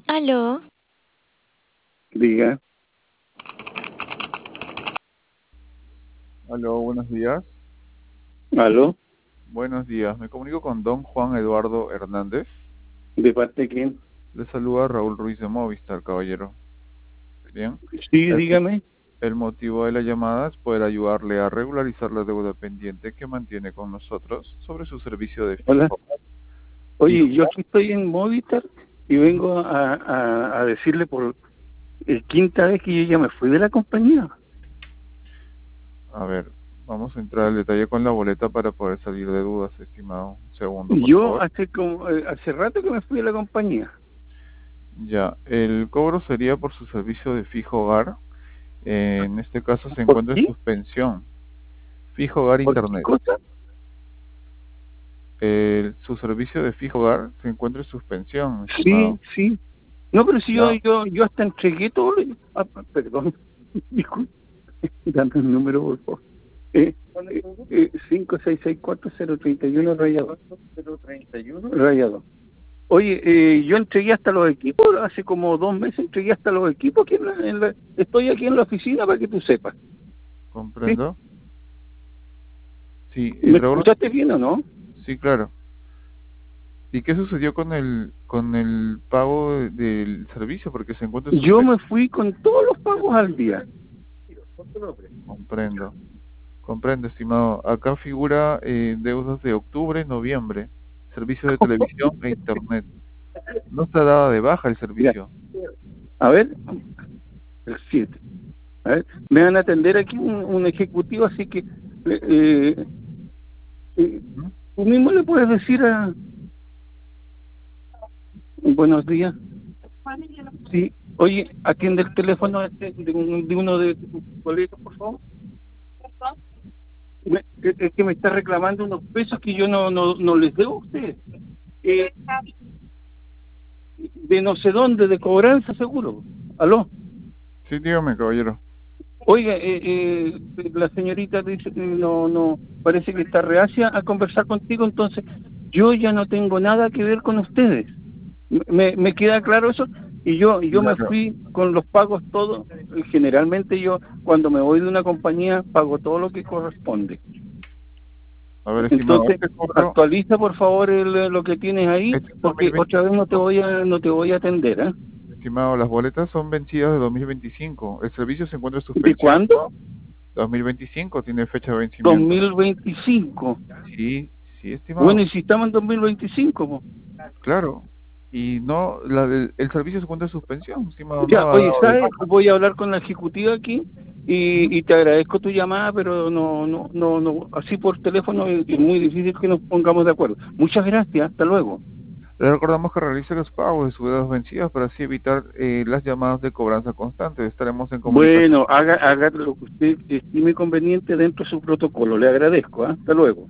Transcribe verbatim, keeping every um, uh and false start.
Aló, Diga, Aló, buenos días. aló, Buenos días. Me comunico con don Juan Eduardo Hernández. ¿de parte de quién? Le saluda Raúl Ruiz de Movistar, caballero. Bien. Sí, El, dígame. el motivo de la llamada es poder ayudarle a regularizar la deuda pendiente que mantiene con nosotros sobre su servicio de Hola. fijo. Oye, Fijo. yo aquí estoy en Movistar y vengo a, a, a decirle por eh, quinta vez que yo ya me fui de la compañía. A ver, vamos a entrar al detalle con la boleta para poder salir de dudas, estimado. Un segundo, por Yo favor. hace como eh, hace rato que me fui de la compañía. Ya, el cobro sería por su servicio de fijo hogar. En este caso se ¿Por encuentra en qué? suspensión. Fijo hogar ¿Por qué internet. cosa? Eh, su servicio de fijo hogar se encuentra en suspensión, Sí, estimado. sí. No, pero si yo Ya, yo yo hasta entregué todo. lo- Ah, perdón. Disculpe. Dame el número, por favor. Eh, eh, eh, cinco seis seis cuatro cero tres uno rayado. Rayado. Oye, eh, yo entregué hasta los equipos, hace como dos meses entregué hasta los equipos aquí en la, en la- estoy aquí en la oficina para que tú sepas. ¿Sí? comprendo. Sí, ¿Me el Raúl, escuchaste bien o no? sí, claro. ¿Y qué sucedió con el con el pago de- del servicio? Porque se encuentra en Yo me suspensión. fui con todos los pagos al día. Comprendo. Comprendo, estimado. Acá figura eh, deudas de octubre, noviembre, servicio de televisión e internet. No está dada de baja el Mira, servicio. a ver, el siete. A ver, me van a atender aquí un, un ejecutivo, así que eh, eh, ¿Mm? tú mismo le puedes decir a... Buenos días. Sí, oye, atiende el teléfono este de, un- de uno de tus colegas, por favor. Me- es es que me está reclamando unos pesos que yo no no, no les debo a ustedes. Eh, de no sé dónde, de cobranza seguro. ¿Aló? Sí, dígame, caballero. Oiga, eh, eh, la señorita dice que no, no, parece que está reacia a conversar contigo, entonces yo ya no tengo nada que ver con ustedes. Me, me queda claro eso, y yo yo me Claro. fui con los pagos todos. Generalmente yo cuando me voy de una compañía pago todo lo que corresponde. A ver, estimado, Entonces este cobro, actualiza por favor el- lo que tienes ahí, este es porque otra vez no te dos mil veinticinco. voy a no te voy a atender, ¿eh? Estimado, las boletas son vencidas de dos mil veinticinco. El servicio se encuentra en ¿De suspensión. cuándo? dos mil veinticinco tiene fecha de dos vencimiento. mil veinticinco. Sí, sí, estimado. Bueno, y si estamos en dos mil veinticinco, po. Claro. Y no, la del- el servicio se encuentra en suspensión, estimado. Ya, No ha oye, dado de ¿sabes? baja. Voy a hablar con la ejecutiva aquí Ujú. y, y te agradezco tu llamada, pero no, no, no, no, así por teléfono es, es muy difícil que nos pongamos de acuerdo. Muchas gracias, hasta luego. Le recordamos que realice los pagos de sus deudas vencidas para así evitar eh, las llamadas de cobranza constante. Estaremos en comunicación. Bueno, haga, haga lo que usted estime conveniente dentro de su protocolo. Le agradezco, ¿ah? Hasta luego.